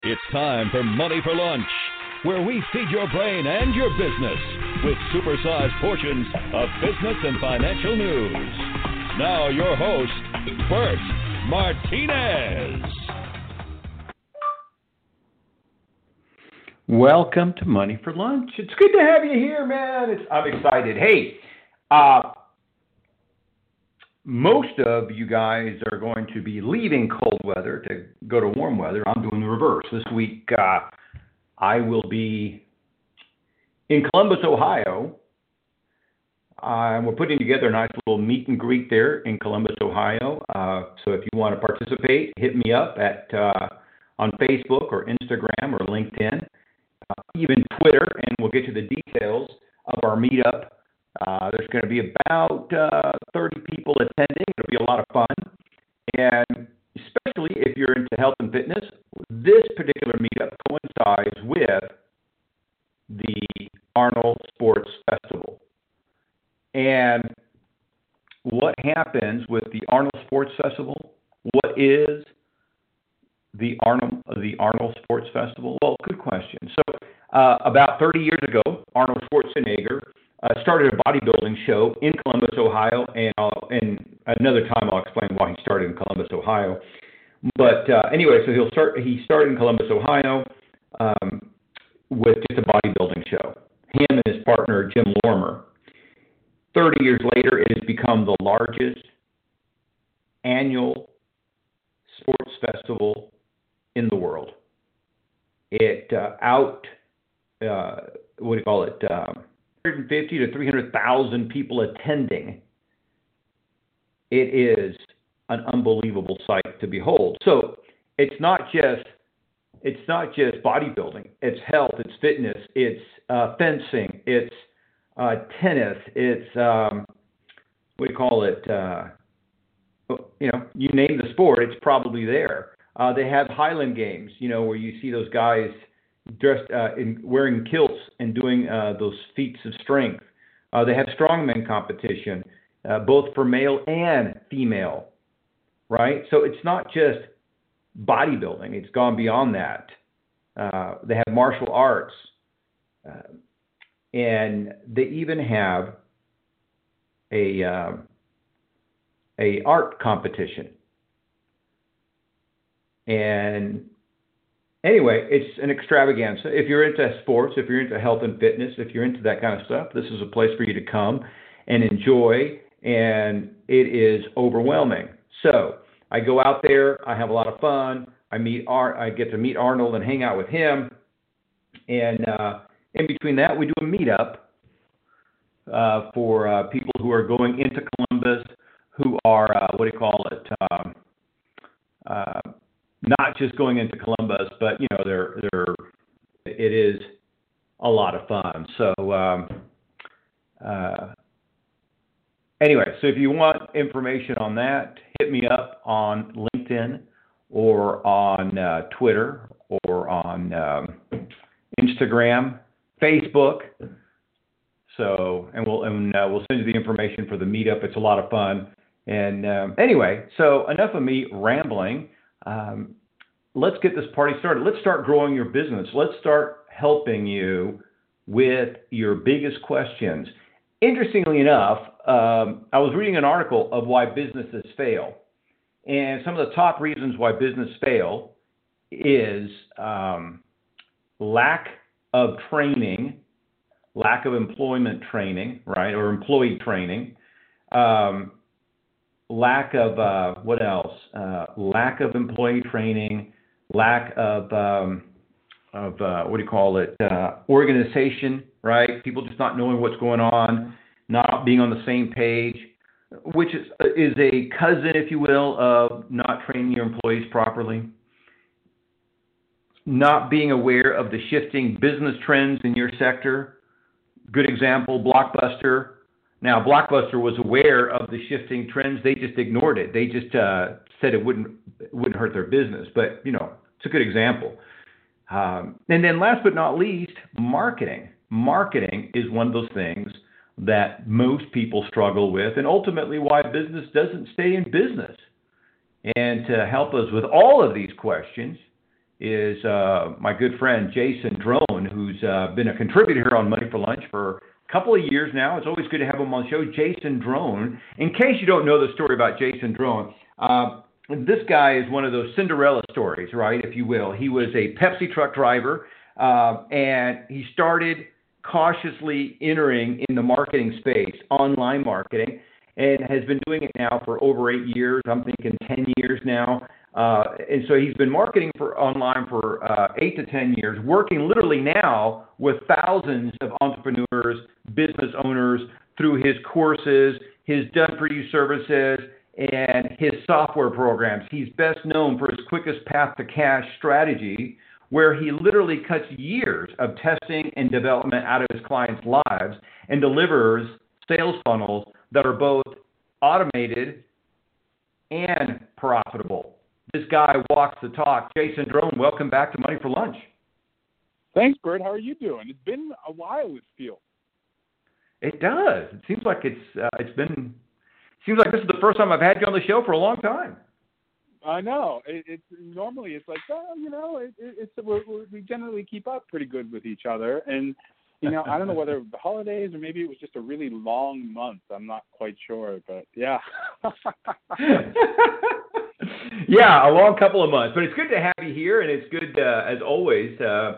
It's time for Money for Lunch, where we feed your brain and your business with supersized portions of business and financial news. Now your host, Bert Martinez. Welcome to Money for Lunch. It's good to have you here, man. I'm excited. Hey, most of you guys are going to be leaving cold weather to go to warm weather. I'm doing the reverse. This week, I will be in Columbus, Ohio. We're putting together a nice little meet and greet there in Columbus, Ohio. So if you want to participate, hit me up on Facebook or Instagram or LinkedIn, even Twitter, and we'll get you the details of our meetup. There's going to be about 30 people attending. It'll be a lot of fun. And especially if you're into health and fitness, this particular meetup coincides with the Arnold Sports Festival. And what happens with the Arnold Sports Festival? What is the Arnold Sports Festival? Well, good question. So about 30 years ago, Arnold Schwarzenegger started a bodybuilding show in Columbus, Ohio, and another time I'll explain why he started in Columbus, Ohio. But anyway, so he started in Columbus, Ohio, with just a bodybuilding show. Him and his partner, Jim Lorimer. 30 years later, it has become the largest annual sports festival in the world. It 150 to 300,000 people attending. It is an unbelievable sight to behold. So it's not just bodybuilding. It's health. It's fitness. It's fencing. It's tennis. It's you name the sport, it's probably there. They have Highland Games, where you see those guys dressed wearing kilts and doing those feats of strength. They have strongman competition, both for male and female, right? So it's not just bodybuilding. It's gone beyond that. They have martial arts, and they even have a art competition. And anyway, it's an extravaganza. If you're into sports, if you're into health and fitness, if you're into that kind of stuff, this is a place for you to come and enjoy, and it is overwhelming. So I go out there, I have a lot of fun, I get to meet Arnold and hang out with him, and in between that, we do a meetup for people who are going into Columbus, who are, not just going into Columbus, but it is a lot of fun. So anyway, so if you want information on that, hit me up on LinkedIn or on Twitter or on Instagram, Facebook. So we'll send you the information for the meetup. It's a lot of fun. And anyway, so enough of me rambling. Let's get this party started. Let's start growing your business. Let's start helping you with your biggest questions. Interestingly enough, I was reading an article of why businesses fail. And some of the top reasons why business fail is lack of training, lack of employment training, right, or employee training, lack of lack of employee training, lack of organization, right? People just not knowing what's going on, not being on the same page, which is a cousin, if you will, of not training your employees properly. Not being aware of the shifting business trends in your sector. Good example, Blockbuster. Now, Blockbuster was aware of the shifting trends. They just ignored it. They just said it wouldn't hurt their business. But, it's a good example. And then last but not least, marketing. Marketing is one of those things that most people struggle with, and ultimately why business doesn't stay in business. And to help us with all of these questions is my good friend Jason Drone, who's been a contributor here on Money for Lunch for a couple of years now. It's always good to have him on the show. Jason Drone. In case you don't know the story about Jason Drone, this guy is one of those Cinderella stories, right, if you will. He was a Pepsi truck driver, and he started cautiously entering in the marketing space, online marketing, and has been doing it now for over 8 years. I'm thinking 10 years now. And so he's been marketing for online for 8 to 10 years, working literally now with thousands of entrepreneurs, business owners through his courses, his done-for-you services, and his software programs. He's best known for his quickest path to cash strategy, where he literally cuts years of testing and development out of his clients' lives and delivers sales funnels that are both automated and profitable. This guy walks the talk. Jason Drone, welcome back to Money for Lunch. Thanks, Bert. How are you doing? It's been a while, it feels. It does. It seems like seems like this is the first time I've had you on the show for a long time. I know. It's normally it's like, we generally keep up pretty good with each other, and I don't know whether the holidays or maybe it was just a really long month. I'm not quite sure, but yeah. Yeah, a long couple of months, but it's good to have you here, and it's good as always.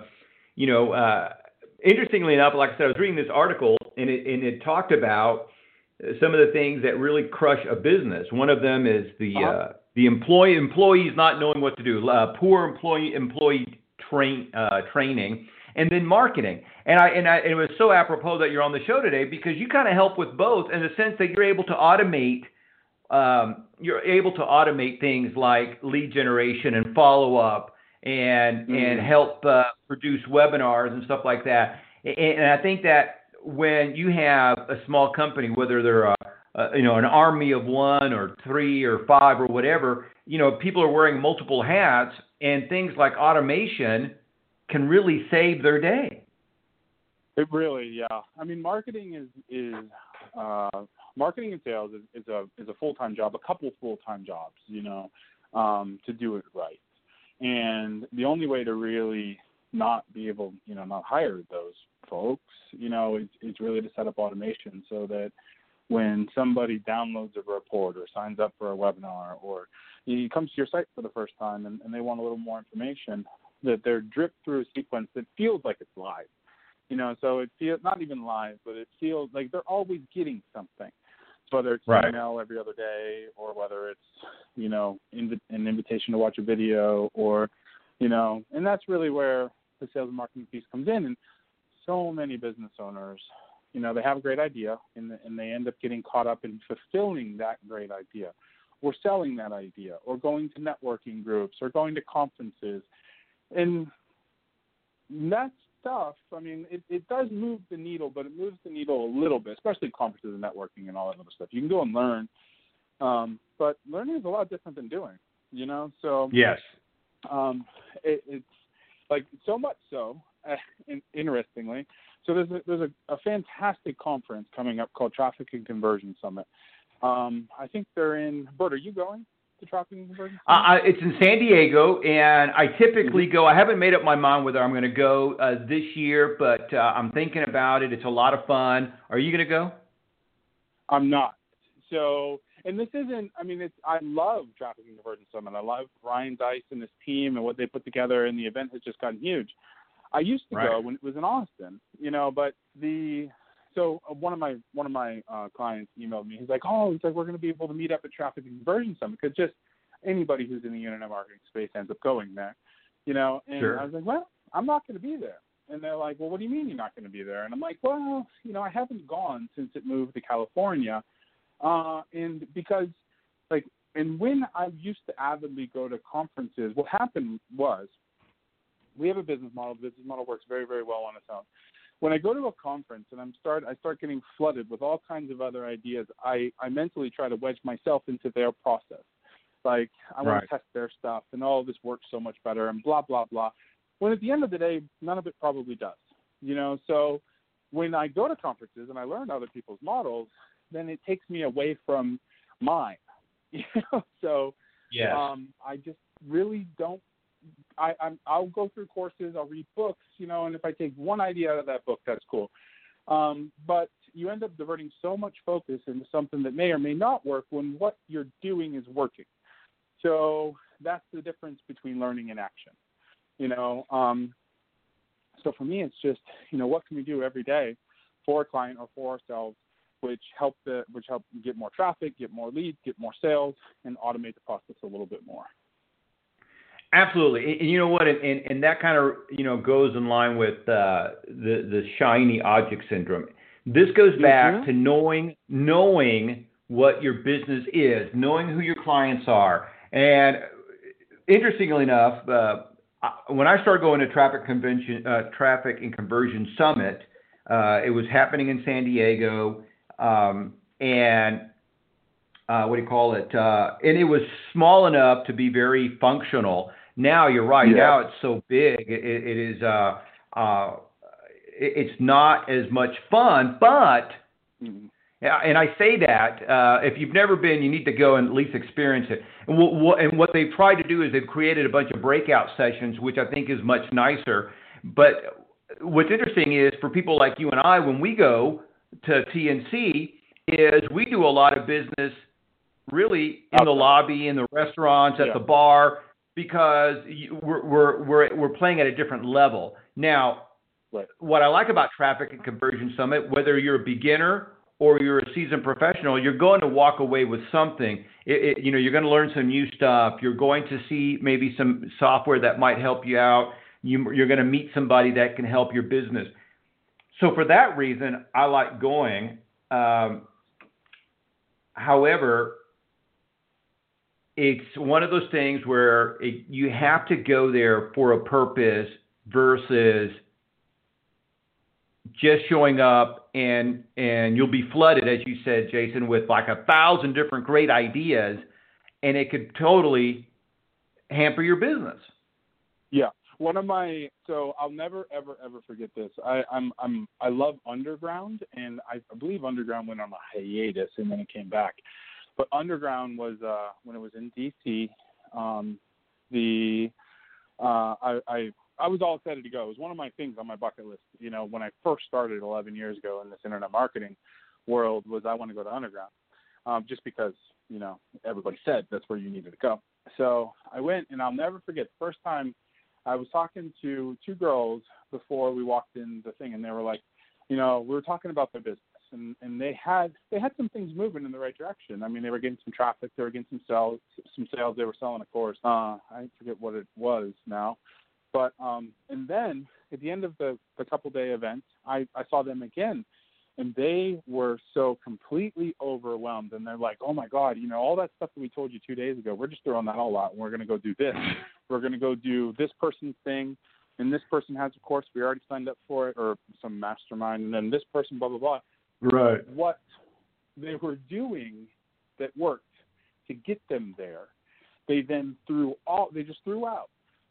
Interestingly enough, like I said, I was reading this article, and it talked about some of the things that really crush a business. One of them is the employees not knowing what to do, poor employee training, and then marketing. And it was so apropos that you're on the show today because you kind of help with both in the sense that you're able to automate. You're able to automate things like lead generation and follow up, and help produce webinars and stuff like that. And I think that when you have a small company, whether they're an army of 1 or 3 or 5 or whatever, people are wearing multiple hats, and things like automation can really save their day. It really, yeah. I mean, marketing is marketing and sales is a full-time job, a couple full-time jobs, to do it right. And the only way to really not be able, not hire those folks, is really to set up automation so that when somebody downloads a report or signs up for a webinar or he comes to your site for the first time and they want a little more information, that they're dripped through a sequence that feels like it's live. So it feels not even live, but it feels like they're always getting something. So whether it's an email every other day or whether it's, an invitation to watch a video or, and that's really where the sales and marketing piece comes in. And so many business owners, they have a great idea and they end up getting caught up in fulfilling that great idea or selling that idea or going to networking groups or going to conferences. And that stuff, I mean, it does move the needle, but it moves the needle a little bit, especially conferences and networking and all that other stuff. You can go and learn, but learning is a lot different than doing, So yes, it's like so much so, interestingly. So there's a fantastic conference coming up called Traffic and Conversion Summit. I think they're in. Bert, are you going to Traffic and Conversion Summit? It's in San Diego, and I typically go. I haven't made up my mind whether I'm going to go this year, but I'm thinking about it. It's a lot of fun. Are you going to go? I'm not. So, and this isn't. I mean, I love Traffic and Conversion Summit. I love Ryan Dice and his team and what they put together, and the event has just gotten huge. I used to go when it was in Austin, but so one of my clients emailed me. He's like, we're going to be able to meet up at Traffic and Conversion Summit because just anybody who's in the internet marketing space ends up going there, And sure. I was like, well, I'm not going to be there. And they're like, well, what do you mean you're not going to be there? And I'm like, well, I haven't gone since it moved to California, and because and when I used to avidly go to conferences, what happened was. We have a business model. The business model works very, very well on its own. When I go to a conference and I start getting flooded with all kinds of other ideas, I mentally try to wedge myself into their process. Like, I want to test their stuff, and all of this works so much better, and blah, blah, blah. When at the end of the day, none of it probably does. So when I go to conferences and I learn other people's models, then it takes me away from mine. So yes. I just really don't I'll go through courses, I'll read books, and if I take one idea out of that book, that's cool. But you end up diverting so much focus into something that may or may not work when what you're doing is working. So that's the difference between learning and action. So for me, it's just, what can we do every day for a client or for ourselves, which help get more traffic, get more leads, get more sales, and automate the process a little bit more. Absolutely. And you know what? And that kind of, goes in line with the shiny object syndrome. This goes back to knowing what your business is, knowing who your clients are. And interestingly enough, when I started going to Traffic and Conversion Summit, it was happening in San Diego, and it was small enough to be very functional. Now you're right. Yeah. Now it's so big. It is. It's not as much fun, but. And I say that if you've never been, you need to go and at least experience it. And what they've tried to do is they've created a bunch of breakout sessions, which I think is much nicer. But what's interesting is for people like you and I, when we go to TNC, is we do a lot of business really in the lobby, in the restaurants, at the bar, because we're playing at a different level. Now, what I like about Traffic and Conversion Summit, whether you're a beginner or you're a seasoned professional, you're going to walk away with something. You're going to learn some new stuff. You're going to see maybe some software that might help you out. You're going to meet somebody that can help your business. So for that reason, I like going. However, it's one of those things where you have to go there for a purpose versus just showing up and you'll be flooded, as you said, Jason, with like 1,000 different great ideas, and it could totally hamper your business. Yeah. So I'll never, ever, ever forget this. I love Underground, and I believe Underground went on a hiatus and then it came back. But Underground was, when it was in DC, I was all excited to go. It was one of my things on my bucket list. When I first started 11 years ago in this internet marketing world, was I want to go to Underground, just because, everybody said that's where you needed to go. So I went, and I'll never forget the first time I was talking to two girls before we walked in the thing, and they were like, we were talking about their business, and they had some things moving in the right direction. I mean, they were getting some traffic, they were getting some sales. They were selling a course. I forget what it was now. But and then at the end of the couple-day event, I saw them again, and they were so completely overwhelmed. And they're like, oh, my God, all that stuff that we told you 2 days ago, we're just throwing that all out, and we're going to go do this. We're going to go do this person's thing, and this person has a course. We already signed up for it, or some mastermind, and then this person, blah, blah, blah. Right. What they were doing that worked to get them there, they just threw out.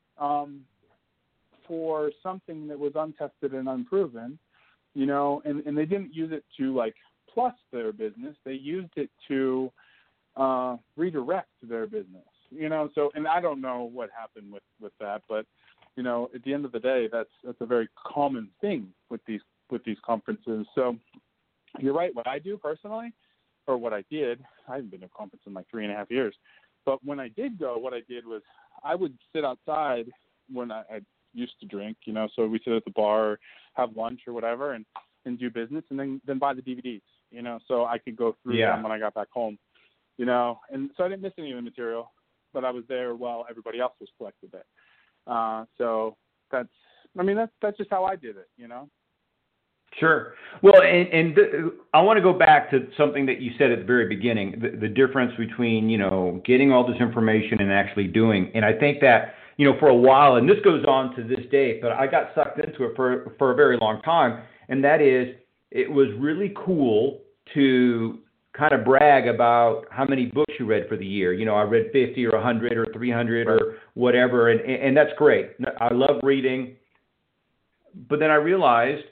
For something that was untested and unproven, and they didn't use it to plus their business. They used it to redirect their business, so, and I don't know what happened with that, but, at the end of the day, that's a very common thing with these conferences. So you're right. What I do personally, or what I did, I haven't been to a conference in 3.5 years, but when I did go, what I did was I would sit outside when I used to drink, so we sit at the bar, have lunch or whatever, and do business, and then buy the DVDs, so I could go through them when I got back home, and so I didn't miss any of the material, but I was there while everybody else was collecting it. So that's just how I did it, Sure. Well, and I want to go back to something that you said at the very beginning, the difference between, getting all this information and actually doing. And I think that, for a while, and this goes on to this day, but I got sucked into it for a very long time. And that is, it was really cool to kind of brag about how many books you read for the year. I read 50 or 100 or 300 or whatever. And that's great. I love reading. But then I realized,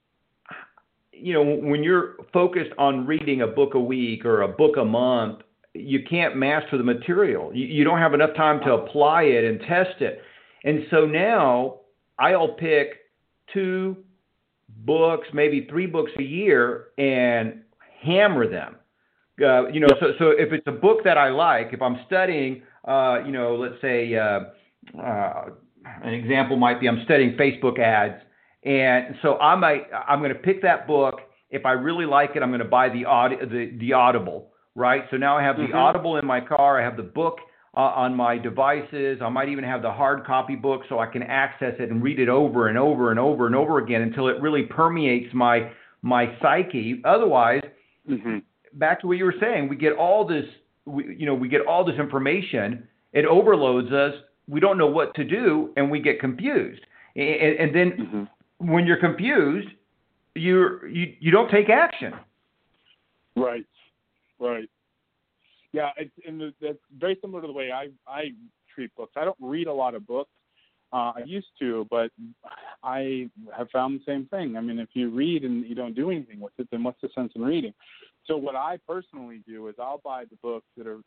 when you're focused on reading a book a week or a book a month, you can't master the material. You don't have enough time to apply it and test it. And so now I'll pick 2 books, maybe 3 books a year, and hammer them. So if it's a book that I like, if I'm studying, let's say an example might be I'm studying Facebook ads, and so I'm going to pick that book. If I really like it, I'm going to buy the Audible, right? So now I have the Audible in my car. I have the book on my devices. I might even have the hard copy book so I can access it and read it over and over and over and over again until it really permeates my psyche. Otherwise, back to what you were saying, we get all this information. It overloads us. We don't know what to do, and we get confused. And then when you're confused, you don't take action. Right. Yeah, that's very similar to the way I treat books. I don't read a lot of books. I used to, but I have found the same thing. I mean, if you read and you don't do anything with it, then what's the sense in reading? So what I personally do is I'll buy the books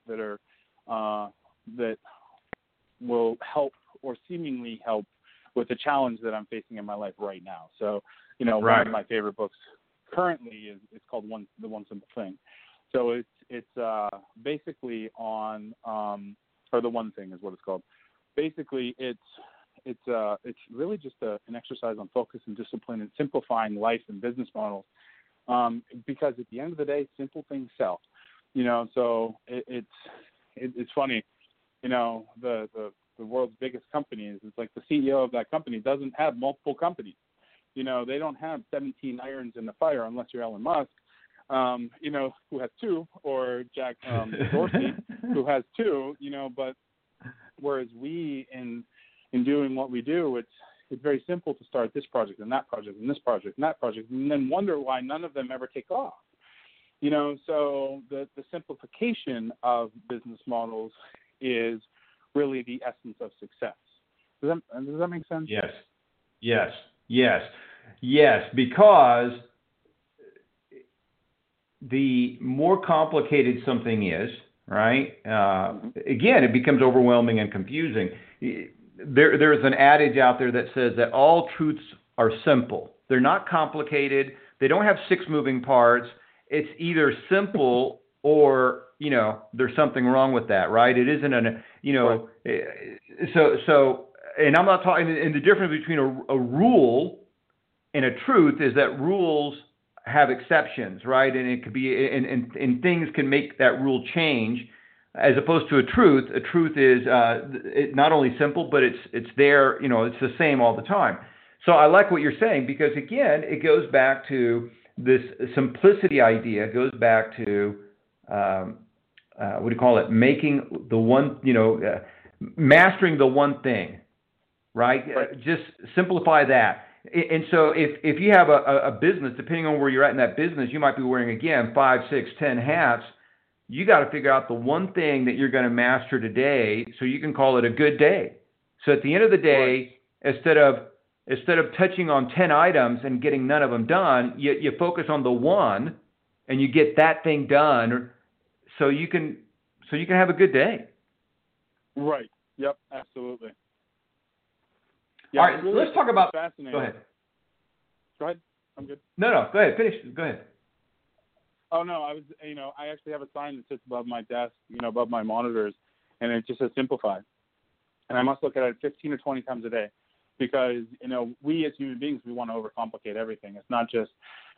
that will help or seemingly help with the challenge that I'm facing in my life right now. So, one of my favorite books currently is called The One Simple Thing. So it's basically on or The One Thing is what it's called. Basically, it's really just an exercise on focus and discipline and simplifying life and business models. Because at the end of the day, simple things sell. So it's funny. The world's biggest companies, it's like the CEO of that company doesn't have multiple companies. They don't have 17 irons in the fire unless you're Elon Musk, who has 2, or Jack Dorsey, who has 2, but whereas we, in doing what we do, it's very simple to start this project and that project and this project and that project and then wonder why none of them ever take off. So the simplification of business models is really the essence of success. Does that make sense? Yes, because the more complicated something is, right? Again, it becomes overwhelming and confusing. There's an adage out there that says that all truths are simple. They're not complicated. They don't have 6 moving parts. It's either simple or, there's something wrong with that, right? It isn't so, and I'm not talking, and the difference between a rule and a truth is that rules have exceptions, right? And it could be, and things can make that rule change, as opposed to a truth. A truth is not only simple, but it's there, it's the same all the time. So I like what you're saying, because again, it goes back to this simplicity idea. It goes back to what do you call it? Making the one, mastering the one thing, right? Just simplify that. And so if you have a business, depending on where you're at in that business, you might be wearing, again, 5, 6, 10 hats. You got to figure out the one thing that you're going to master today so you can call it a good day. So at the end of the day, instead of touching on 10 items and getting none of them done, you focus on the one and you get that thing done so you can have a good day. Right. Yep, absolutely. Yeah, all right, really, let's talk about. Fascinating. Go ahead. I'm good. No, go ahead. Finish. Go ahead. Oh no, I actually have a sign that sits above my desk, above my monitors, and it just says simplify. And I must look at it 15 or 20 times a day, because we as human beings, we want to overcomplicate everything. It's not just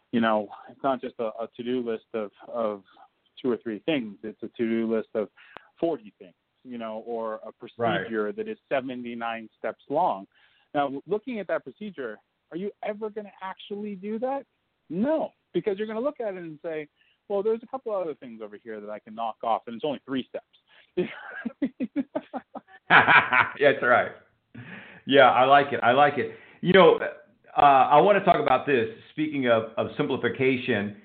a to-do list of 2 or 3 things. It's a to-do list of 40 things, or a procedure that is 79 steps long. Now, looking at that procedure, are you ever going to actually do that? No, because you're going to look at it and say, well, there's a couple other things over here that I can knock off, and it's only 3 steps. That's right. Yeah, I like it. I want to talk about this. Speaking of simplification,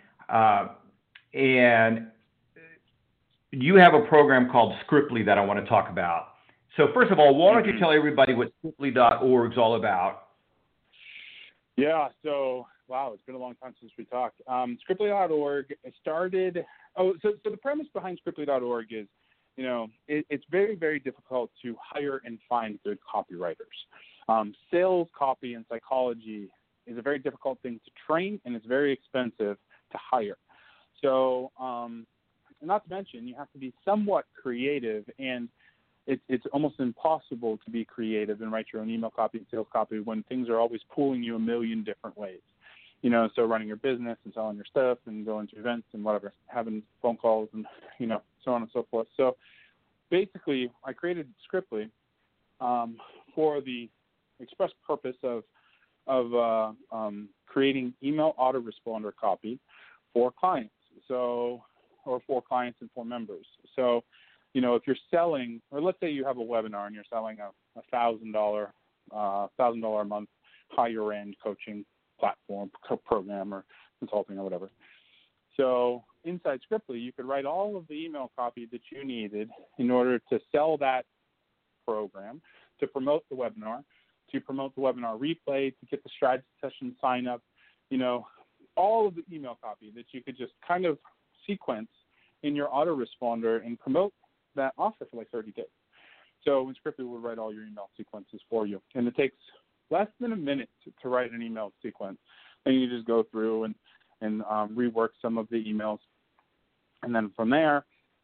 and you have a program called Scriptly that I want to talk about. So first of all, why don't you tell everybody what Scriptly.org is all about? Yeah, so, wow, it's been a long time since we talked. Scriptly.org started, so the premise behind Scriptly.org is it's very, very difficult to hire and find good copywriters. Sales copy and psychology is a very difficult thing to train, and it's very expensive to hire. So, not to mention, you have to be somewhat creative, and it's almost impossible to be creative and write your own email copy and sales copy when things are always pulling you a million different ways. So running your business and selling your stuff and going to events and whatever, having phone calls and, so on and so forth. So basically, I created Scriptly for the express purpose of creating email autoresponder copy for clients. So, or for clients and for members. So, if you're selling, or let's say you have a webinar and you're selling a $1,000 a month higher end coaching platform, program, or consulting or whatever. So inside Scriptly, you could write all of the email copy that you needed in order to sell that program, to promote the webinar, replay, to get the strategy session sign up, all of the email copy that you could just kind of sequence in your autoresponder and promote that offer for like 30 days. So in Scriptly, we'll write all your email sequences for you. And it takes less than a minute to write an email sequence. And you just go through and rework some of the emails. And then from there,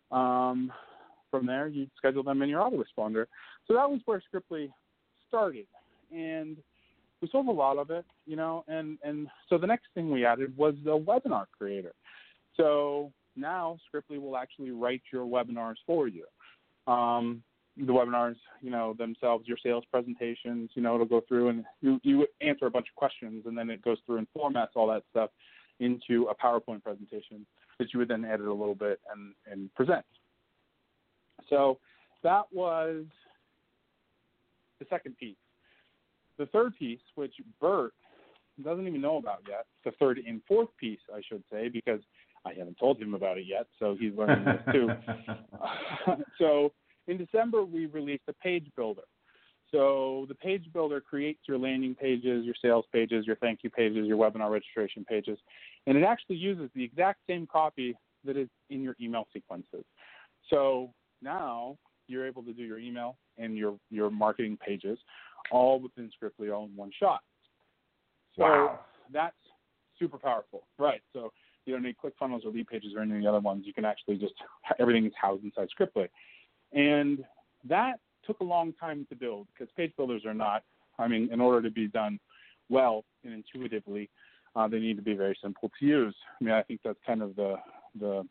you schedule them in your autoresponder. So that was where Scriptly started. And we sold a lot of it, and so the next thing we added was the webinar creator. So now Scriptly will actually write your webinars for you. The webinars, themselves, your sales presentations, it'll go through and you answer a bunch of questions, and then it goes through and formats all that stuff into a PowerPoint presentation that you would then edit a little bit and present. So that was the second piece. The third piece, which Bert doesn't even know about yet, the third and fourth piece, I should say, because I haven't told him about it yet, so he's learning this too. So in December, we released a page builder. So the page builder creates your landing pages, your sales pages, your thank you pages, your webinar registration pages, and it actually uses the exact same copy that is in your email sequences. So now you're able to do your email and your marketing pages all within Scriptly, all in one shot. So wow. That's super powerful, right? So you don't need ClickFunnels or lead pages or any of the other ones. You can actually just, everything is housed inside Scriptly. And that took a long time to build because page builders are not, in order to be done well and intuitively, they need to be very simple to use. I think that's kind of the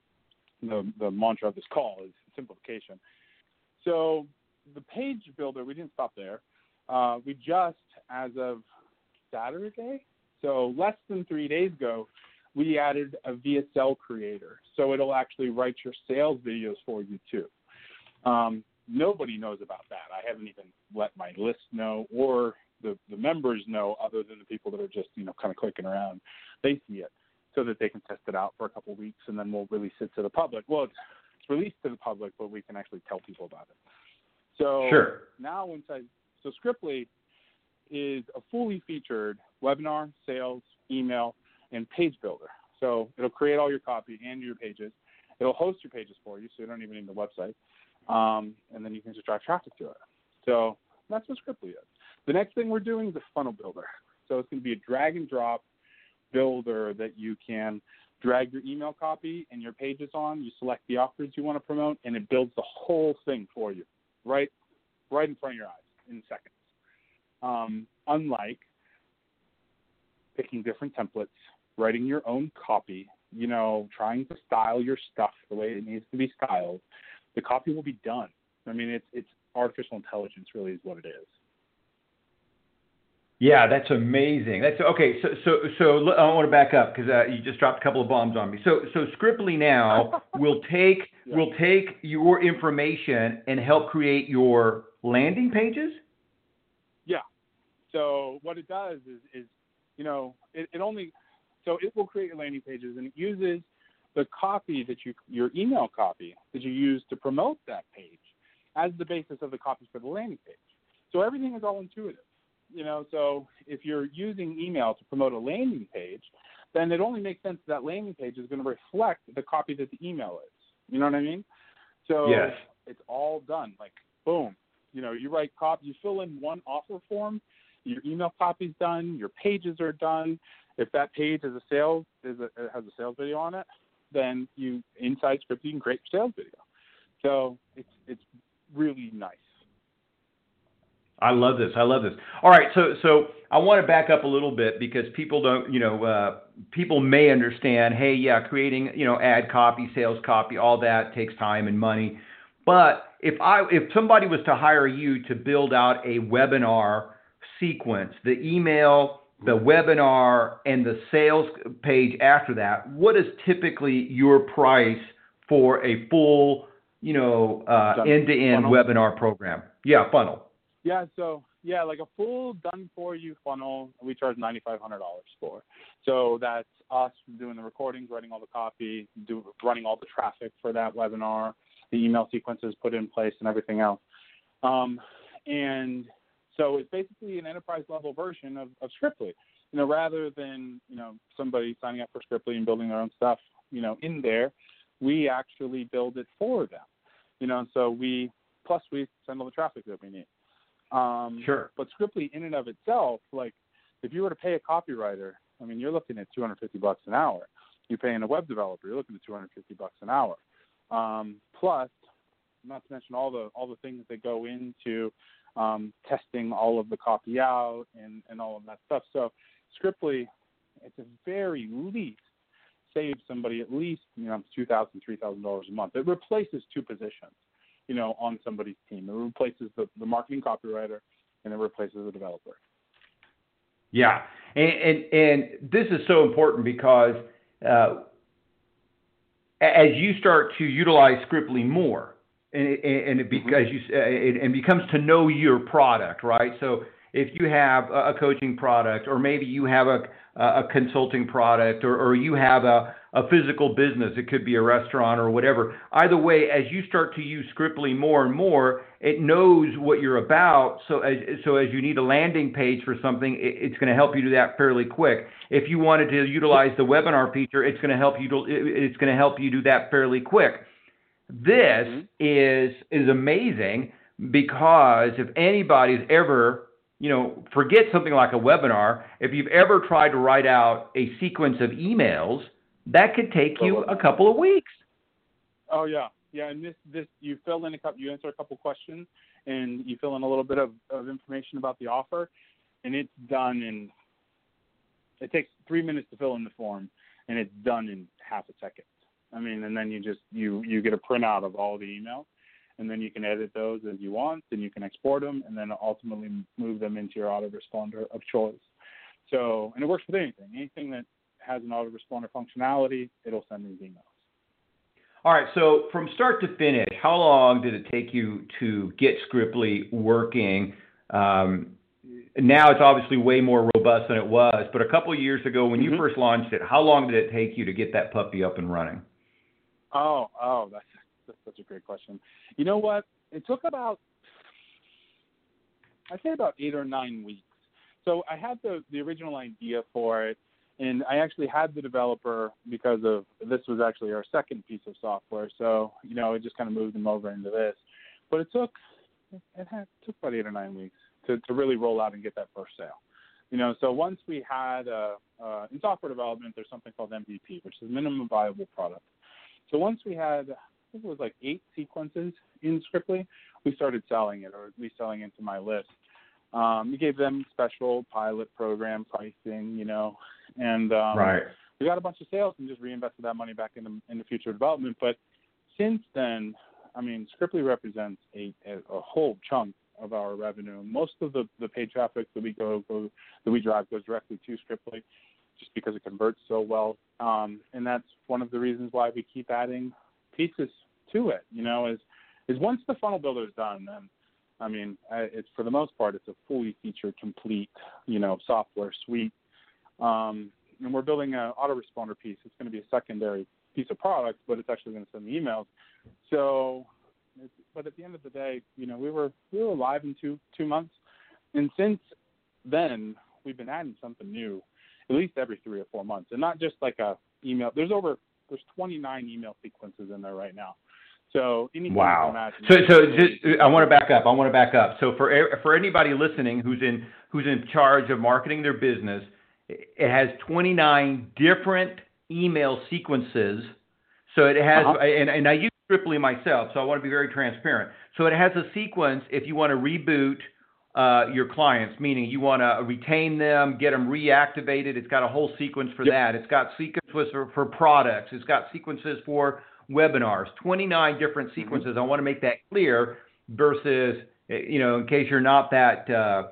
mantra of this call is simplification. So the page builder, we didn't stop there. We just, as of Saturday, so less than 3 days ago, we added a VSL creator. So it'll actually write your sales videos for you too. Nobody knows about that. I haven't even let my list know or the members know, other than the people that are just, kind of clicking around. They see it so that they can test it out for a couple of weeks, and then we'll release it to the public. Well, it's released to the public, but we can actually tell people about it. So sure. Now so Scriptly is a fully featured webinar, sales, email, and page builder. So it'll create all your copy and your pages. It'll host your pages for you, so you don't even need the website. And then you can just drive traffic to it. So that's what Scriptly is. The next thing we're doing is a funnel builder. So it's going to be a drag and drop builder that you can drag your email copy and your pages on. You select the offers you want to promote, and it builds the whole thing for you, right in front of your eyes in seconds. Unlike picking different templates, writing your own copy, trying to style your stuff the way it needs to be styled, the copy will be done. It's artificial intelligence really is what it is. Yeah, that's amazing. That's okay. So I want to back up because you just dropped a couple of bombs on me. So Scriptly now will take your information and help create your landing pages. Yeah. So what it does is it will create your landing pages, and it uses the copy your email copy that you use to promote that page as the basis of the copy for the landing page. So everything is all intuitive. So if you're using email to promote a landing page, then it only makes sense that landing page is going to reflect the copy that the email is. You know what I mean? So Yes. it's all done. Like, boom. You write copy, you fill in one offer form, your email copy's done, your pages are done. If that page has a sales video on it, then inside Scriptly you can create your sales video. So it's really nice. I love this. All right, so I want to back up a little bit because people don't, people may understand, hey, yeah, creating, ad copy, sales copy, all that takes time and money. But if somebody was to hire you to build out a webinar sequence, the email, the webinar, and the sales page after that, what is typically your price for a full, end-to-end webinar program? Yeah, funnel. Yeah, like a full done-for-you funnel, we charge $9,500 for. So that's us doing the recordings, writing all the copy, running all the traffic for that webinar, the email sequences put in place, and everything else. And so it's basically an enterprise-level version of Scriptly. Rather than somebody signing up for Scriptly and building their own stuff, in there, we actually build it for them. So we send all the traffic that we need. Sure. But Scriptly in and of itself, like if you were to pay a copywriter, you're looking at $250 an hour. You're paying a web developer, you're looking at $250 an hour. Plus, not to mention all the things that go into testing all of the copy out and all of that stuff. So Scriptly, at the very least, saves somebody at least $2,000, $3,000 a month. It replaces two positions. On somebody's team. It replaces the marketing copywriter, and it replaces the developer. Yeah, and this is so important because as you start to utilize Scriptly more, and it becomes to know your product, right? So if you have a coaching product, or maybe you have a consulting product, or you have a physical business, it could be a restaurant or whatever. Either way, as you start to use Scriptly more and more, it knows what you're about. So as you need a landing page for something, it's going to help you do that fairly quick. If you wanted to utilize the webinar feature, it's going to help you do that fairly quick. This is amazing because if anybody's ever forget something like a webinar. If you've ever tried to write out a sequence of emails, that could take you a couple of weeks. Oh yeah, and this you fill in you answer a couple questions, and you fill in a little bit of information about the offer, and it's done it takes 3 minutes to fill in the form, and it's done in half a second. And then you get a printout of all the emails. And then you can edit those as you want, and you can export them, and then ultimately move them into your autoresponder of choice. So, and it works with anything. Anything that has an autoresponder functionality, it'll send these emails. All right, so from start to finish, how long did it take you to get Scriptly working? Now it's obviously way more robust than it was, but a couple of years ago when you first launched it, how long did it take you to get that puppy up and running? Oh, that's such a great question. You know what? It took about 8 or 9 weeks. So I had the original idea for it, and I actually had the developer because of this was actually our second piece of software. So, it just kind of moved them over into this. But it took about 8 or 9 weeks to really roll out and get that first sale. So once we had in software development, there's something called MVP, which is minimum viable product. So once we had, I think it was like 8 sequences in Scriptly, we started selling it, or at least selling it to my list. We gave them special pilot program pricing, and right. We got a bunch of sales and just reinvested that money back into future development. But since then, Scriptly represents a whole chunk of our revenue. Most of the paid traffic that we drive goes directly to Scriptly, just because it converts so well. And that's one of the reasons why we keep adding pieces to it, is once the funnel builder is done, then, it's for the most part, it's a fully featured, complete, software suite. And we're building an autoresponder piece. It's going to be a secondary piece of product, but it's actually going to send the emails. So, but at the end of the day, we were live in two months. And since then, we've been adding something new at least every 3 or 4 months, and not just like a email. There's 29 email sequences in there right now. So anything Wow. you can imagine. So just, I want to back up. So for anybody listening who's in charge of marketing their business, it has 29 different email sequences. So it has, and I use Scriptly myself, so I want to be very transparent. So it has a sequence if you want to reboot your clients, meaning you want to retain them, get them reactivated. It's got a whole sequence for that. It's got sequences for products. It's got sequences for webinars, 29 different sequences. I want to make that clear versus, in case you're not that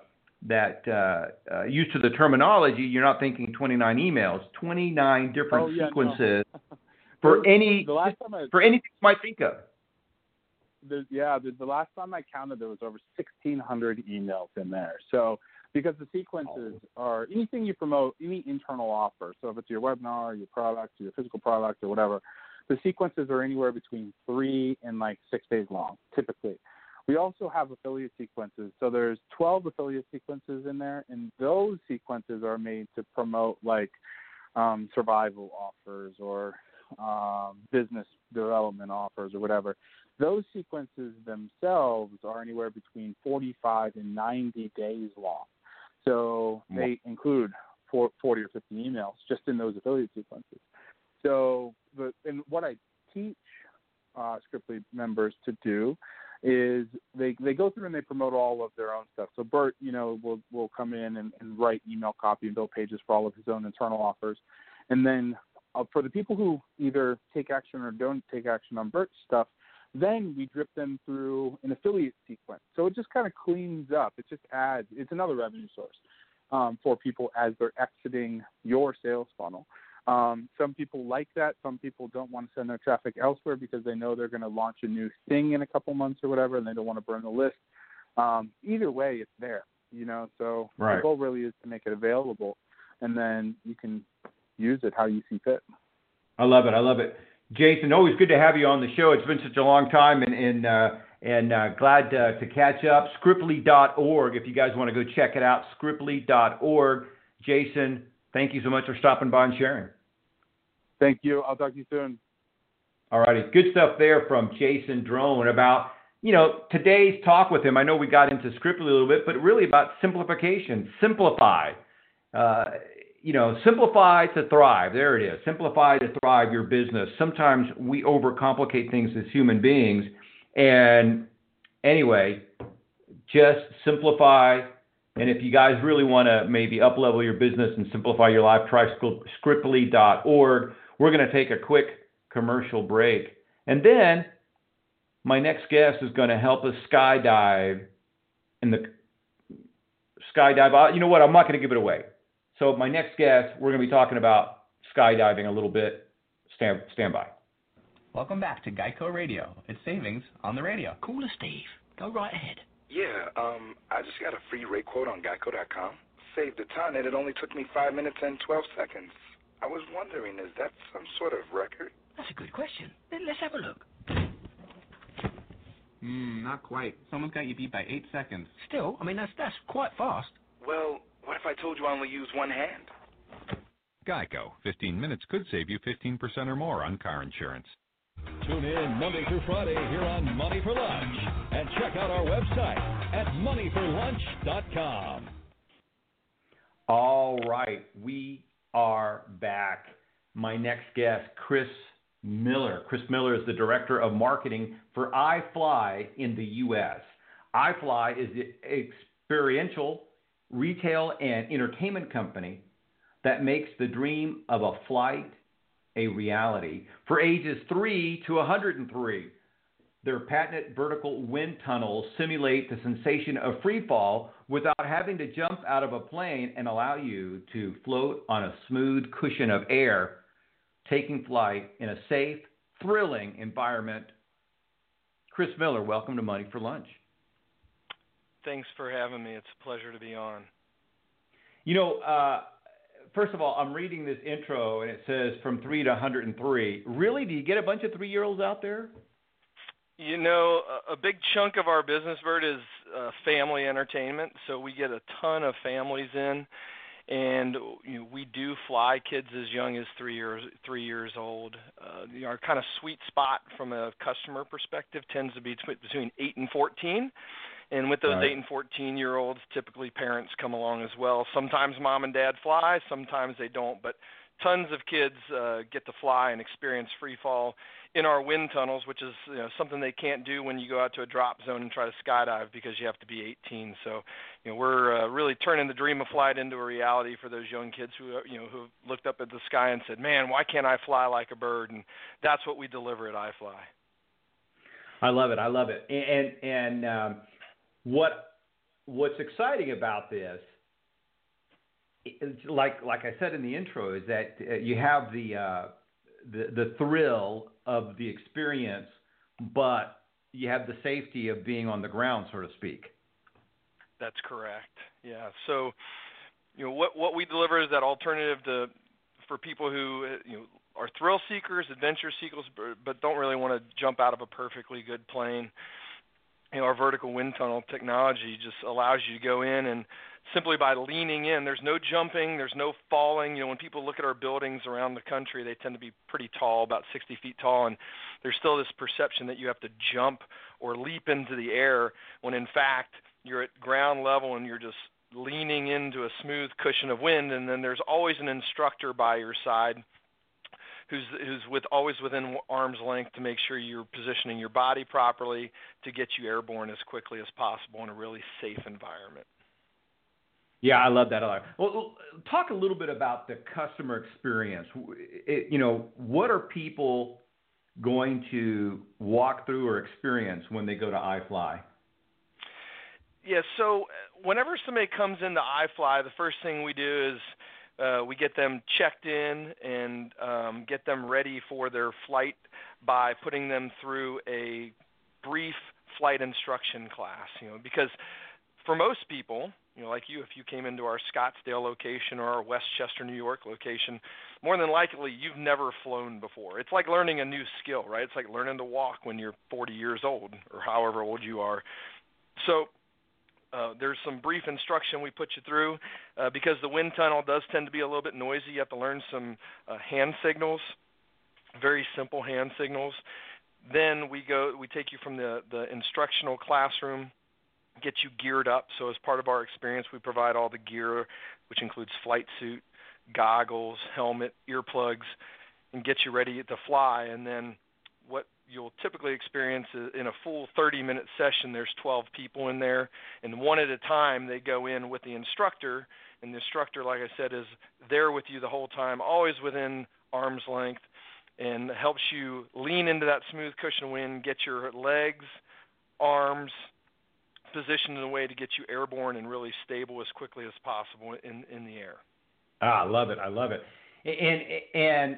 used to the terminology, you're not thinking 29 emails, 29 different sequences for anything you might think of. The last time I counted, there was over 1,600 emails in there. So because the sequences are anything you promote, any internal offer. So if it's your webinar, your product, your physical product, or whatever, the sequences are anywhere between 3 and 6 days long, typically. We also have affiliate sequences. So there's 12 affiliate sequences in there, and those sequences are made to promote survival offers or business development offers or whatever. Those sequences themselves are anywhere between 45 and 90 days long. So they include 40 or 50 emails just in those affiliate sequences. So and what I teach Scriptly members to do is they go through and they promote all of their own stuff. So Bert, will come in and write email copy and build pages for all of his own internal offers. And then for the people who either take action or don't take action on Bert's stuff, then we drip them through an affiliate sequence. So it just kind of cleans up. It just adds. It's another revenue source for people as they're exiting your sales funnel. Some people like that. Some people don't want to send their traffic elsewhere because they know they're going to launch a new thing in a couple months or whatever, and they don't want to burn the list. Either way, it's there, So the goal really is to make it available, and then you can use it how you see fit. I love it. Jason, always good to have you on the show. It's been such a long time, and glad to catch up. Scriptly.org, if you guys want to go check it out, Scriptly.org. Jason, thank you so much for stopping by and sharing. Thank you. I'll talk to you soon. All righty. Good stuff there from Jason Drone about, today's talk with him. I know we got into Scriptly a little bit, but really about simplification. Simplify. Simplify to thrive. There it is. Simplify to thrive your business. Sometimes we overcomplicate things as human beings. And anyway, just simplify. And if you guys really want to maybe up-level your business and simplify your life, try Scriptly.org. We're going to take a quick commercial break. And then my next guest is going to help us skydive. You know what? I'm not going to give it away. So my next guest, we're going to be talking about skydiving a little bit. Stand by. Welcome back to Geico Radio. It's savings on the radio. Call us, Steve. Go right ahead. Yeah, I just got a free rate quote on Geico.com. Saved a ton, and it only took me 5 minutes and 12 seconds. I was wondering, is that some sort of record? That's a good question. Let's have a look. Not quite. Someone's got you beat by 8 seconds. Still, that's quite fast. Well, what if I told you I only use one hand? Geico. 15 minutes could save you 15% or more on car insurance. Tune in Monday through Friday here on Money for Lunch. And check out our website at moneyforlunch.com. All right, we are back. My next guest, Chris Miller. Chris Miller is the Director of Marketing for iFly in the U.S. iFly is the experiential retail and entertainment company that makes the dream of a flight a reality. For ages 3 to 103, their patented vertical wind tunnels simulate the sensation of free fall without having to jump out of a plane and allow you to float on a smooth cushion of air, taking flight in a safe, thrilling environment. Chris Miller, welcome to Money for Lunch. Thanks for having me. It's a pleasure to be on. First of all, I'm reading this intro, and it says from 3 to 103. Really? Do you get a bunch of 3-year-olds out there? A big chunk of our business, Bert, is family entertainment. So we get a ton of families in. And we do fly kids as young as 3 years old. Our kind of sweet spot from a customer perspective tends to be between 8 and 14. And with those 8 and 14-year-olds, typically parents come along as well. Sometimes mom and dad fly, sometimes they don't. But tons of kids get to fly and experience free fall in our wind tunnels, which is something they can't do when you go out to a drop zone and try to skydive because you have to be 18. So, we're really turning the dream of flight into a reality for those young kids who looked up at the sky and said, "Man, why can't I fly like a bird?" And that's what we deliver at iFly. I love it. And what's exciting about this, like I said in the intro, is that you have the thrill of the experience, but you have the safety of being on the ground, so to speak. That's correct. Yeah. So, what we deliver is that alternative for people who are thrill seekers, adventure seekers, but don't really want to jump out of a perfectly good plane. Our vertical wind tunnel technology just allows you to go in and simply by leaning in, there's no jumping, there's no falling. When people look at our buildings around the country, they tend to be pretty tall, about 60 feet tall, and there's still this perception that you have to jump or leap into the air when in fact you're at ground level and you're just leaning into a smooth cushion of wind, and then there's always an instructor by your side who's always within arm's length to make sure you're positioning your body properly to get you airborne as quickly as possible in a really safe environment. Yeah, I love that a lot. Well, talk a little bit about the customer experience. What are people going to walk through or experience when they go to iFly? Yeah, so whenever somebody comes into iFly, the first thing we do is we get them checked in and get them ready for their flight by putting them through a brief flight instruction class. Because for most people, like you, if you came into our Scottsdale location or our Westchester, New York location, more than likely you've never flown before. It's like learning a new skill, right? It's like learning to walk when you're 40 years old or however old you are. So there's some brief instruction we put you through because the wind tunnel does tend to be a little bit noisy. You have to learn some hand signals, very simple hand signals. Then we take you from the instructional classroom, get you geared up. So as part of our experience, we provide all the gear, which includes flight suit, goggles, helmet, earplugs, and get you ready to fly. And then what you'll typically experience is in a full 30-minute session, there's 12 people in there, and one at a time they go in with the instructor, and the instructor, like I said, is there with you the whole time, always within arm's length, and helps you lean into that smooth cushion of wind, get your legs, arms positioned in a way to get you airborne and really stable as quickly as possible in the air. I love it. And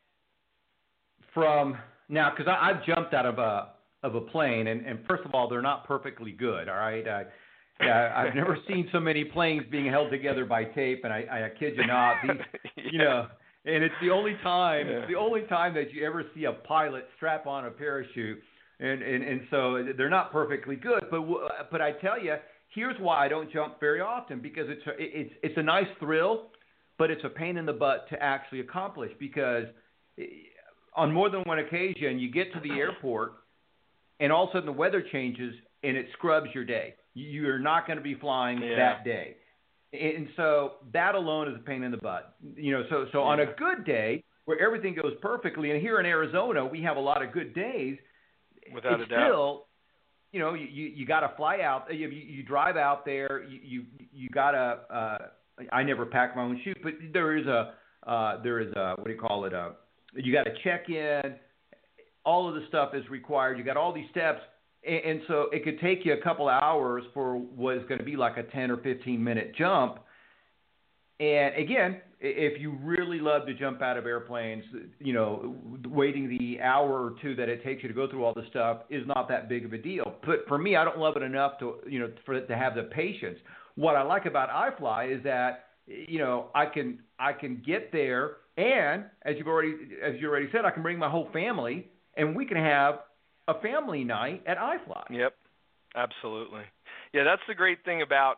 from now, because I've jumped out of a plane, and first of all, they're not perfectly good. All right, I've never seen so many planes being held together by tape, and I kid you not, these, and it's the only time that you ever see a pilot strap on a parachute, and so they're not perfectly good. But I tell you, here's why I don't jump very often, because it's a nice thrill, but it's a pain in the butt to actually accomplish, because on more than one occasion, you get to the airport, and all of a sudden the weather changes, and it scrubs your day. You're not going to be flying that day. And so that alone is a pain in the butt. So on a good day, where everything goes perfectly, and here in Arizona, we have a lot of good days, without a doubt. Still, you got to fly out. You drive out there. You got to. I never pack my own chute, but there is a what do you call it? You got to check in. All of the stuff is required. You got all these steps, and so it could take you a couple of hours for what is going to be like a 10 or 15-minute jump. And again, if you really love to jump out of airplanes, waiting the hour or two that it takes you to go through all the stuff is not that big of a deal. But for me, I don't love it enough to to have the patience. What I like about iFly is that I can get there. And as you already said, I can bring my whole family, and we can have a family night at iFly. Yep, absolutely. Yeah, that's the great thing about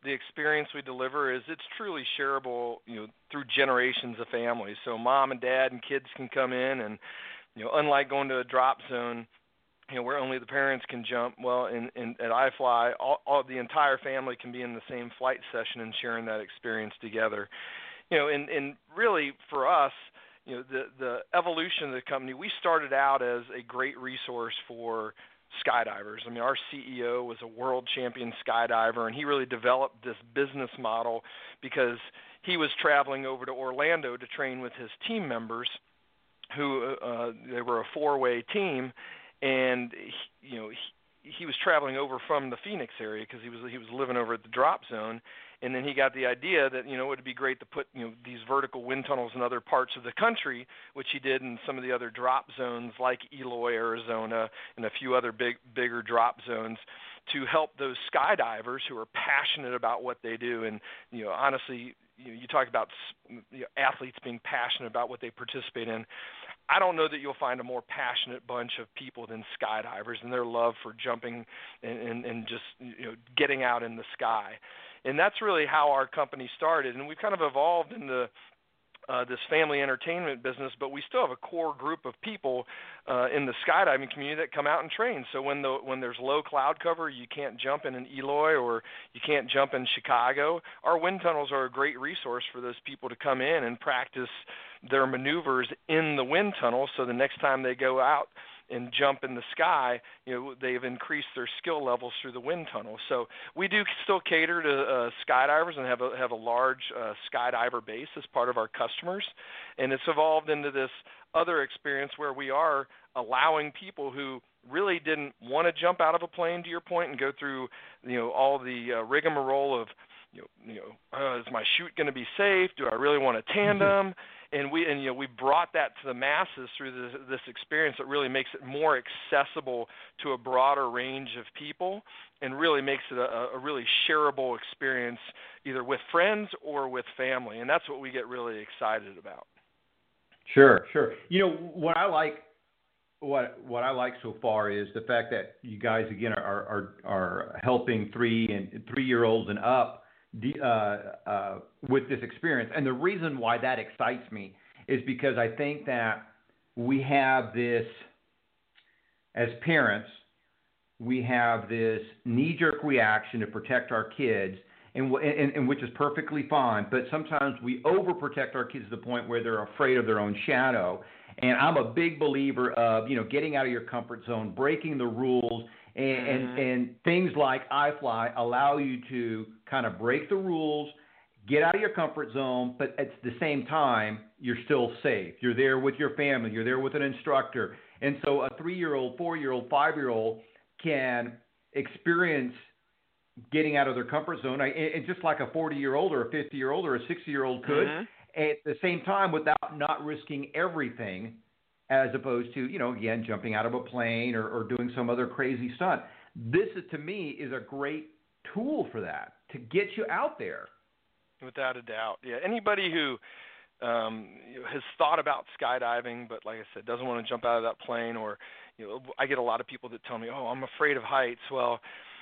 the experience we deliver is it's truly shareable, through generations of families. So mom and dad and kids can come in, and unlike going to a drop zone, where only the parents can jump. Well, at iFly, all the entire family can be in the same flight session and sharing that experience together. And really for us, the evolution of the company, we started out as a great resource for skydivers. I mean, our CEO was a world champion skydiver, and he really developed this business model because he was traveling over to Orlando to train with his team members, who they were a 4-way team, and he was traveling over from the Phoenix area because he was living over at the drop zone. And then he got the idea that, it would be great to put, these vertical wind tunnels in other parts of the country, which he did in some of the other drop zones like Eloy, Arizona, and a few other bigger drop zones, to help those skydivers who are passionate about what they do. And, honestly, you talk about athletes being passionate about what they participate in. I don't know that you'll find a more passionate bunch of people than skydivers and their love for jumping and just getting out in the sky. And that's really how our company started. And we've kind of evolved into this family entertainment business, but we still have a core group of people in the skydiving community that come out and train. So when there's low cloud cover, you can't jump in an Eloy or you can't jump in Chicago, our wind tunnels are a great resource for those people to come in and practice their maneuvers in the wind tunnel, so the next time they go out and jump in the sky, they've increased their skill levels through the wind tunnel. So we do still cater to skydivers and have a large skydiver base as part of our customers. And it's evolved into this other experience where we are allowing people who really didn't want to jump out of a plane, to your point, and go through all the rigmarole of is my chute going to be safe? Do I really want a tandem? And we brought that to the masses through this experience that really makes it more accessible to a broader range of people, and really makes it a really shareable experience, either with friends or with family. And that's what we get really excited about. Sure. What I like so far is the fact that you guys again are helping 3-year-olds and up with this experience. And the reason why that excites me is because I think that we have this, as parents, we have this knee-jerk reaction to protect our kids, and which is perfectly fine, but sometimes we overprotect our kids to the point where they're afraid of their own shadow. And I'm a big believer of, getting out of your comfort zone, breaking the rules, and things like iFly allow you to kind of break the rules, get out of your comfort zone, but at the same time, you're still safe. You're there with your family. You're there with an instructor. And so a 3-year-old, 4-year-old, 5-year-old can experience getting out of their comfort zone, and just like a 40-year-old or a 50-year-old or a 60-year-old could, at the same time without not risking everything, as opposed to, again, jumping out of a plane or doing some other crazy stunt. This, to me, is a great tool for that, to get you out there. Without a doubt. Yeah, anybody who has thought about skydiving, but like I said, doesn't want to jump out of that plane, or, I get a lot of people that tell me, oh, I'm afraid of heights. Well,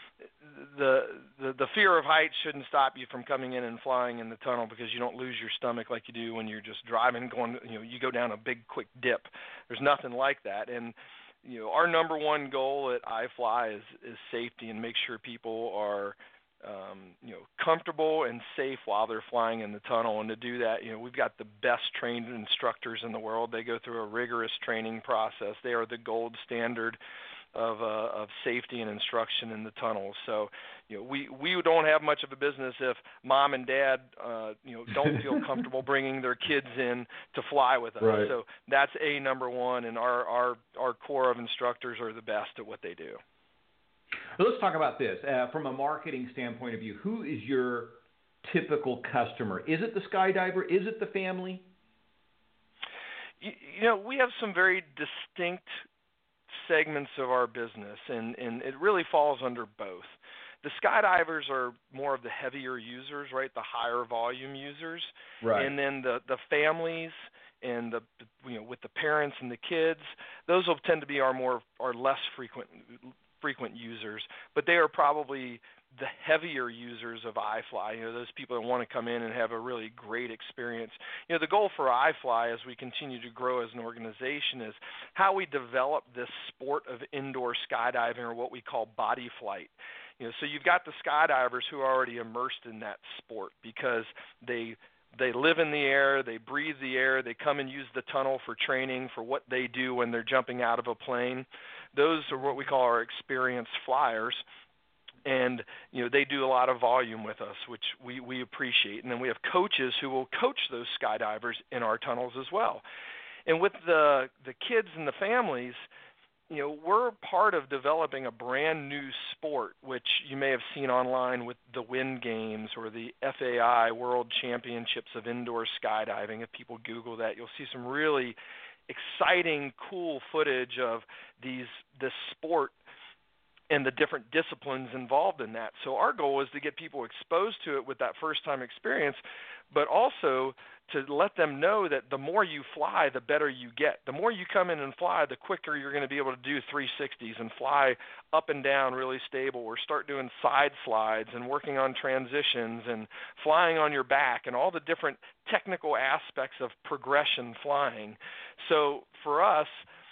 the fear of heights shouldn't stop you from coming in and flying in the tunnel, because you don't lose your stomach like you do when you're just driving, you go down a big quick dip. There's nothing like that. And our number one goal at iFly is safety, and make sure people are comfortable and safe while they're flying in the tunnel. And to do that, we've got the best trained instructors in the world. They go through a rigorous training process. They are the gold standard of safety and instruction in the tunnels. So, we don't have much of a business if mom and dad, don't feel comfortable bringing their kids in to fly with us. Right. So that's number one, and our core of instructors are the best at what they do. Well, let's talk about this from a marketing standpoint of view. Who is your typical customer? Is it the skydiver? Is it the family? We have some very distinct segments of our business, and it really falls under both. The skydivers are more of the heavier users, right? The higher volume users. Right. And then the families and with the parents and the kids, those will tend to be our less frequent users, but they are probably the heavier users of iFly, those people that want to come in and have a really great experience. The goal for iFly as we continue to grow as an organization is how we develop this sport of indoor skydiving, or what we call body flight. So you've got the skydivers who are already immersed in that sport because they live in the air, they breathe the air, they come and use the tunnel for training for what they do when they're jumping out of a plane. Those are what we call our experienced flyers. And, they do a lot of volume with us, which we appreciate. And then we have coaches who will coach those skydivers in our tunnels as well. And with the kids and the families, we're part of developing a brand new sport, which you may have seen online with the Wind Games or the FAI World Championships of Indoor Skydiving. If people Google that, you'll see some really exciting, cool footage of this sport and the different disciplines involved in that. So our goal is to get people exposed to it with that first-time experience, but also to let them know that the more you fly, the better you get. The more you come in and fly, the quicker you're going to be able to do 360s and fly up and down really stable, or start doing side slides and working on transitions and flying on your back and all the different technical aspects of progression flying. So for us,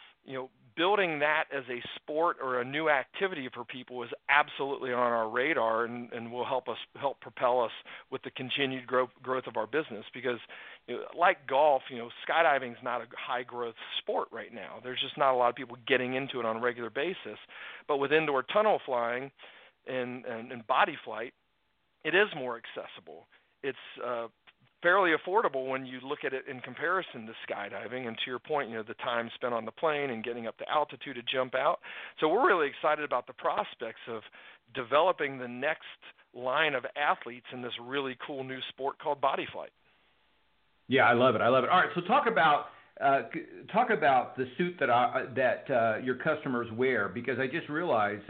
building that as a sport or a new activity for people is absolutely on our radar, and will help propel us with the continued growth of our business. Because like golf, skydiving is not a high growth sport right now. There's just not a lot of people getting into it on a regular basis. But with indoor tunnel flying and body flight, it is more accessible. It's fairly affordable when you look at it in comparison to skydiving. And to your point, the time spent on the plane and getting up to altitude to jump out. So we're really excited about the prospects of developing the next line of athletes in this really cool new sport called body flight. Yeah, I love it. All right, so talk about the suit that your customers wear, because I just realized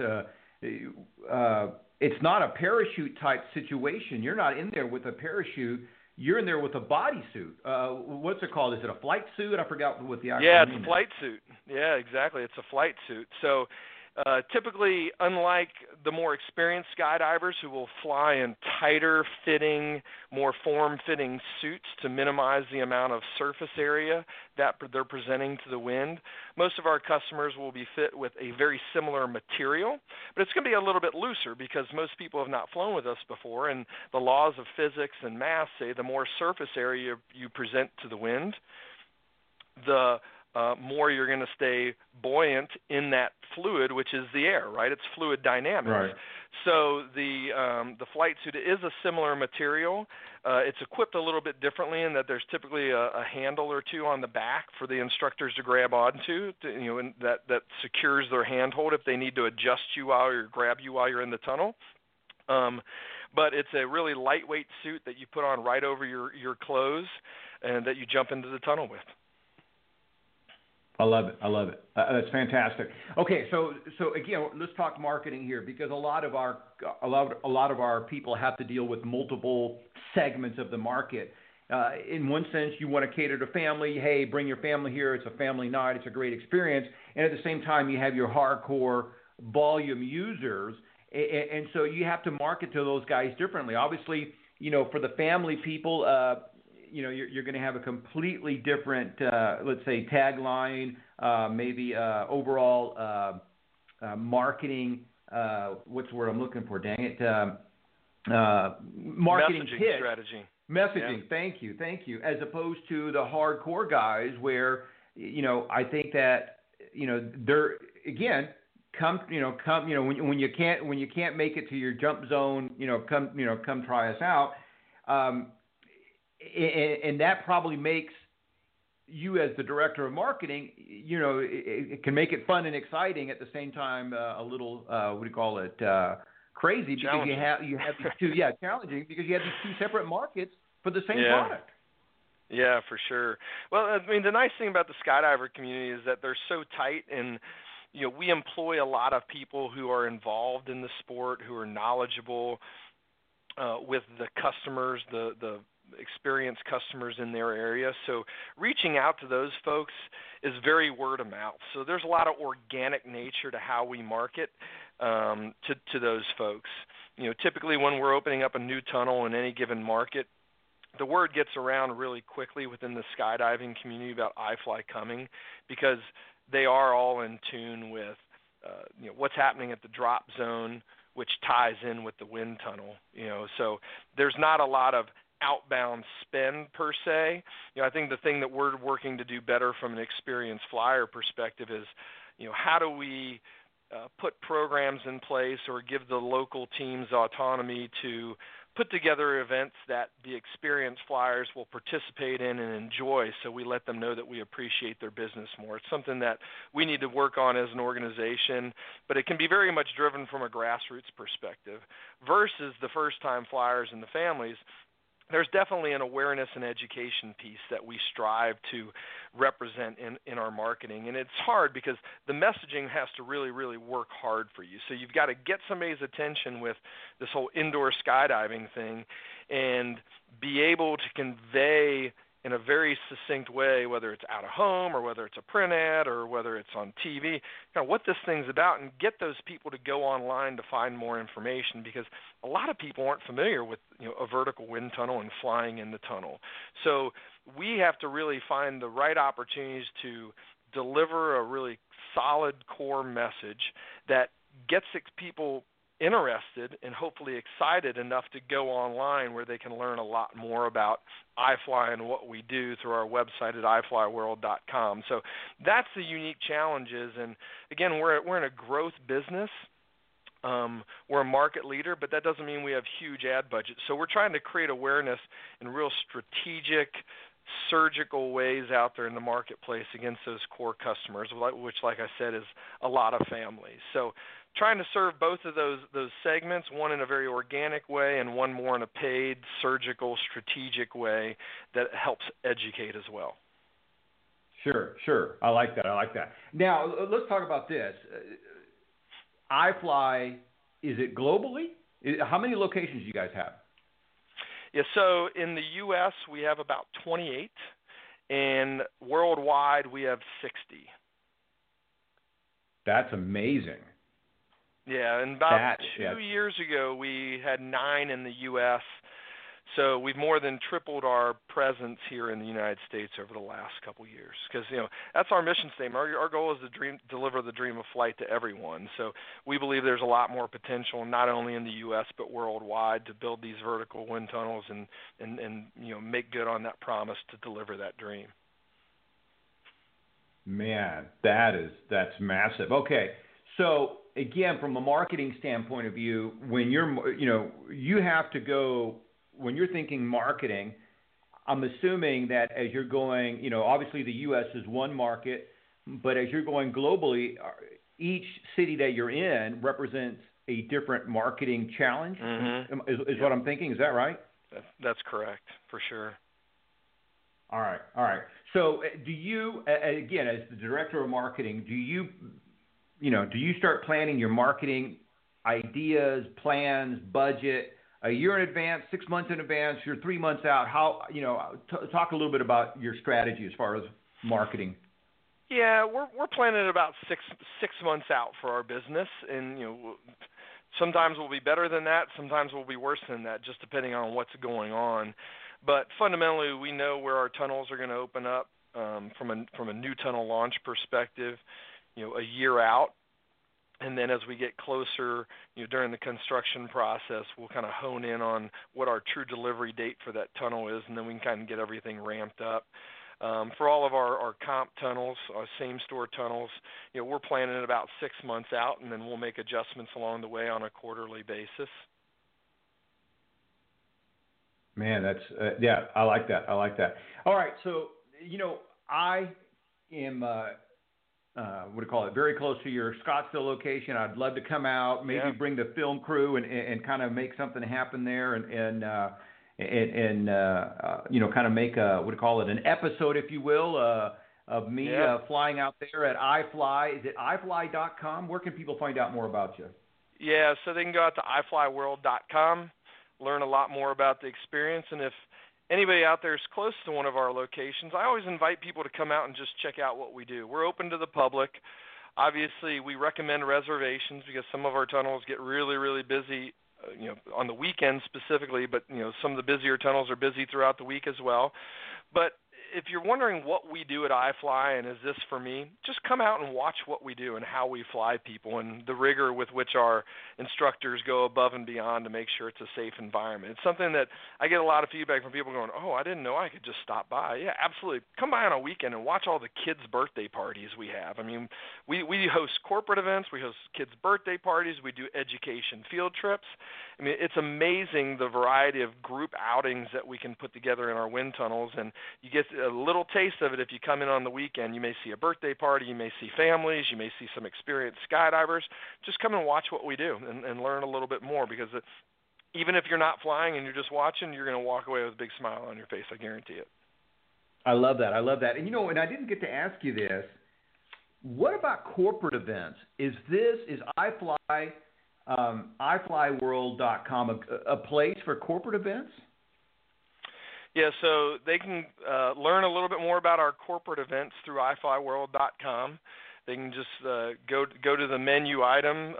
it's not a parachute type situation. You're not in there with a parachute. You're in there with a bodysuit. What's it called? Is it a flight suit? I forgot what the actual name is. Yeah, it's a flight suit. Yeah, exactly. It's a flight suit. So typically, unlike the more experienced skydivers who will fly in tighter fitting, more form-fitting suits to minimize the amount of surface area that they're presenting to the wind, most of our customers will be fit with a very similar material, but it's going to be a little bit looser because most people have not flown with us before, and the laws of physics and math say the more surface area you present to the wind, the more you're going to stay buoyant in that fluid, which is the air, right? It's fluid dynamics. Right. So the flight suit is a similar material. It's equipped a little bit differently in that there's typically a handle or two on the back for the instructors to grab onto, and that secures their handhold if they need to adjust you grab you while you're in the tunnel. But it's a really lightweight suit that you put on right over your clothes and that you jump into the tunnel with. I love it. That's fantastic. Okay, so again, let's talk marketing here, because a lot of our people have to deal with multiple segments of the market. In one sense, you want to cater to family. Hey, bring your family here. It's a family night. It's a great experience. And at the same time, you have your hardcore volume users, and so you have to market to those guys differently. Obviously, for the family people, you're going to have a completely different, let's say, tagline, maybe overall marketing. What's the word I'm looking for? Dang it! Marketing messaging pitch. Strategy. Messaging. Yeah. Thank you. As opposed to the hardcore guys, where I think that they're again come when you can't make it to your jump zone, come try us out. And that probably makes you, as the director of marketing, it can make it fun and exciting at the same time, a little crazy, because you have these two challenging, because you have these two separate markets for the same product. Yeah, for sure. Well, I mean, the nice thing about the skydiver community is that they're so tight, and we employ a lot of people who are involved in the sport, who are knowledgeable with the customers, the experienced customers in their area. So reaching out to those folks is very word of mouth. So there's a lot of organic nature to how we market to those folks. typically when we're opening up a new tunnel in any given market, the word gets around really quickly within the skydiving community about iFly coming, because they are all in tune with what's happening at the drop zone, which ties in with the wind tunnel. So there's not a lot of outbound spend per se. I think the thing that we're working to do better from an experienced flyer perspective is, how do we put programs in place or give the local teams autonomy to put together events that the experienced flyers will participate in and enjoy, so we let them know that we appreciate their business more. It's something that we need to work on as an organization, but it can be very much driven from a grassroots perspective versus the first-time flyers and the families. There's definitely an awareness and education piece that we strive to represent in our marketing. And it's hard because the messaging has to really, really work hard for you. So you've got to get somebody's attention with this whole indoor skydiving thing and be able to convey in a very succinct way, whether it's out of home or whether it's a print ad or whether it's on TV, kind of what this thing's about, and get those people to go online to find more information, because a lot of people aren't familiar with a vertical wind tunnel and flying in the tunnel. So we have to really find the right opportunities to deliver a really solid core message that gets people interested and hopefully excited enough to go online, where they can learn a lot more about iFly and what we do through our website at iflyworld.com. So that's the unique challenges. And again, we're in a growth business. We're a market leader, but that doesn't mean we have huge ad budgets. So we're trying to create awareness in real strategic, surgical ways out there in the marketplace against those core customers, which, like I said, is a lot of families. So trying to serve both of those segments, one in a very organic way and one more in a paid, surgical, strategic way that helps educate as well. Sure. I like that. Now, let's talk about this. iFly, is it globally? How many locations do you guys have? Yeah, so in the U.S. we have about 28, and worldwide we have 60. That's amazing. Yeah, and about 2 years ago we had 9 in the U.S., so we've more than tripled our presence here in the United States over the last couple of years, because that's our mission statement. Our goal is to deliver the dream of flight to everyone. So we believe there's a lot more potential, not only in the U.S. but worldwide, to build these vertical wind tunnels and make good on that promise to deliver that dream. Man, that's massive. Okay, so again, from a marketing standpoint of view, when you have to go. When you're thinking marketing, I'm assuming that as you're going, obviously the U.S. is one market, but as you're going globally, each city that you're in represents a different marketing challenge, is what I'm thinking. Is that right? That's correct, for sure. All right. So do you, again, as the director of marketing, do you start planning your marketing ideas, plans, budget a year in advance, 6 months in advance, you're 3 months out? How, talk a little bit about your strategy as far as marketing. Yeah, we're planning about six months out for our business, and sometimes we'll be better than that, sometimes we'll be worse than that, just depending on what's going on. But fundamentally, we know where our tunnels are going to open up from a new tunnel launch perspective, a year out. And then as we get closer, during the construction process, we'll kind of hone in on what our true delivery date for that tunnel is, and then we can kind of get everything ramped up. For all of our comp tunnels, our same-store tunnels, we're planning about 6 months out, and then we'll make adjustments along the way on a quarterly basis. Man, that's I like that. All right, so I am. What do you call it? Very close to your Scottsdale location. I'd love to come out, maybe bring the film crew and kind of make something happen there, and kind of make a, what do you call it, an episode, if you will, of me flying out there at iFly. Is it ifly.com? Where can people find out more about you? Yeah, so they can go out to iflyworld.com, learn a lot more about the experience, and if anybody out there is close to one of our locations, I always invite people to come out and just check out what we do. We're open to the public. Obviously, we recommend reservations because some of our tunnels get really, really busy on the weekends specifically, but some of the busier tunnels are busy throughout the week as well. But if you're wondering what we do at iFly and is this for me, just come out and watch what we do and how we fly people and the rigor with which our instructors go above and beyond to make sure it's a safe environment. It's something that I get a lot of feedback from people going, oh, I didn't know I could just stop by. Yeah, absolutely. Come by on a weekend and watch all the kids' birthday parties we have. I mean, we host corporate events. We host kids' birthday parties. We do education field trips. I mean, it's amazing the variety of group outings that we can put together in our wind tunnels, and you get a little taste of it if you come in on the weekend. You may see a birthday party, you may see families, you may see some experienced skydivers. Just come and watch what we do and learn a little bit more, because even if you're not flying and you're just watching, you're going to walk away with a big smile on your face, I guarantee it. I love that. And and I didn't get to ask you this. What about corporate events? Is iFly, iFlyWorld.com a place for corporate events? Yeah, so they can learn a little bit more about our corporate events through iFlyWorld.com. They can just go to the menu item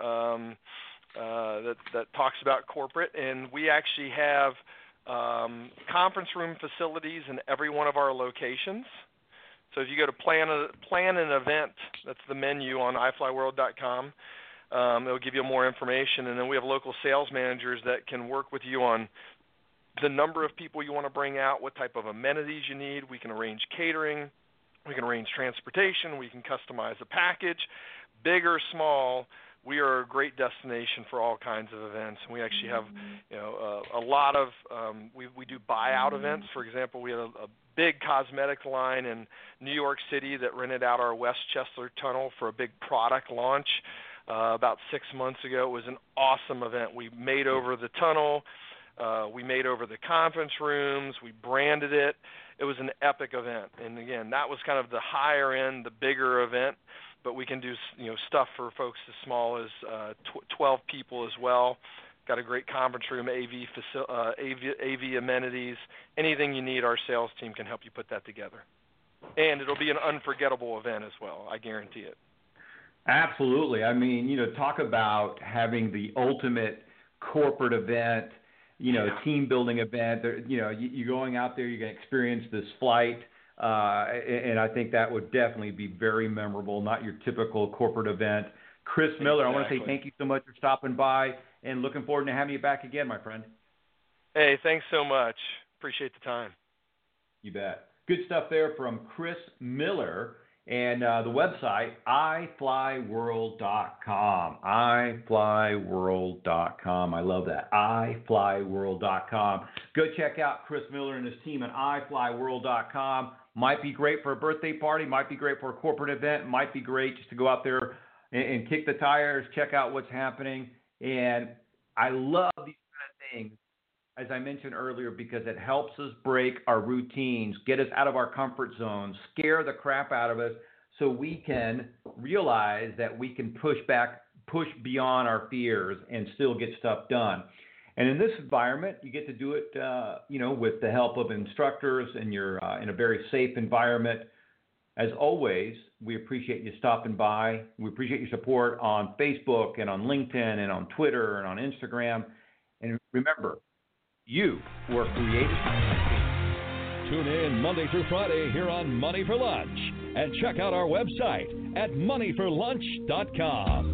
that talks about corporate, and we actually have conference room facilities in every one of our locations. So if you go to plan an event, that's the menu on iFlyWorld.com. It'll give you more information, and then we have local sales managers that can work with you on the number of people you want to bring out, what type of amenities you need. We can arrange catering. We can arrange transportation. We can customize a package. Big or small, we are a great destination for all kinds of events. We actually have a lot of we do buyout events. For example, we had a big cosmetics line in New York City that rented out our Westchester Tunnel for a big product launch about 6 months ago. It was an awesome event. We made over the tunnel. We made over the conference rooms. We branded it. It was an epic event. And again, that was kind of the higher end, the bigger event. But we can do stuff for folks as small as 12 people as well. Got a great conference room, AV amenities. Anything you need, our sales team can help you put that together. And it'll be an unforgettable event as well. I guarantee it. Absolutely. I mean, talk about having the ultimate corporate event. Team building event. You're going out there, you're going to experience this flight, and I think that would definitely be very memorable, not your typical corporate event. Chris Miller, I want to say thank you so much for stopping by, and looking forward to having you back again, my friend. Hey, thanks so much. Appreciate the time. You bet. Good stuff there from Chris Miller. And the website, iFlyWorld.com. iFlyWorld.com. I love that. iFlyWorld.com. Go check out Chris Miller and his team at iFlyWorld.com. Might be great for a birthday party. Might be great for a corporate event. Might be great just to go out there and kick the tires, check out what's happening. And I love these kind of things, as I mentioned earlier, because it helps us break our routines, get us out of our comfort zones, scare the crap out of us, so we can realize that we can push beyond our fears and still get stuff done. And in this environment, you get to do it, with the help of instructors, and you're in a very safe environment. As always, we appreciate you stopping by. We appreciate your support on Facebook and on LinkedIn and on Twitter and on Instagram. And remember, you were created. Tune in Monday through Friday here on Money for Lunch, and check out our website at moneyforlunch.com.